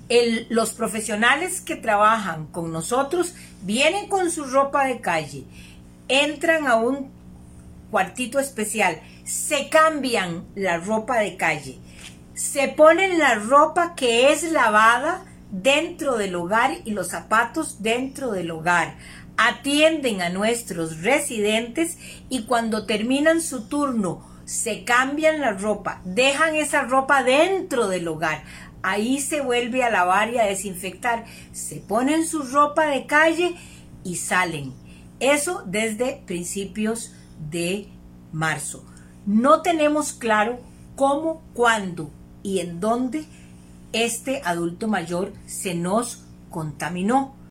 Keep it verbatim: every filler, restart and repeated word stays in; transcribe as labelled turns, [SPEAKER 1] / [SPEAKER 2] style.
[SPEAKER 1] El, los profesionales que trabajan con nosotros vienen con su ropa de calle, entran a un cuartito especial, se cambian la ropa de calle, se ponen la ropa que es lavada dentro del hogar y los zapatos dentro del hogar, atienden a nuestros residentes y cuando terminan su turno se cambian la ropa, dejan esa ropa dentro del hogar, ahí se vuelve a lavar y a desinfectar, se ponen su ropa de calle y salen. Eso desde principios de marzo. No tenemos claro cómo, cuándo y en dónde este adulto mayor se nos contaminó.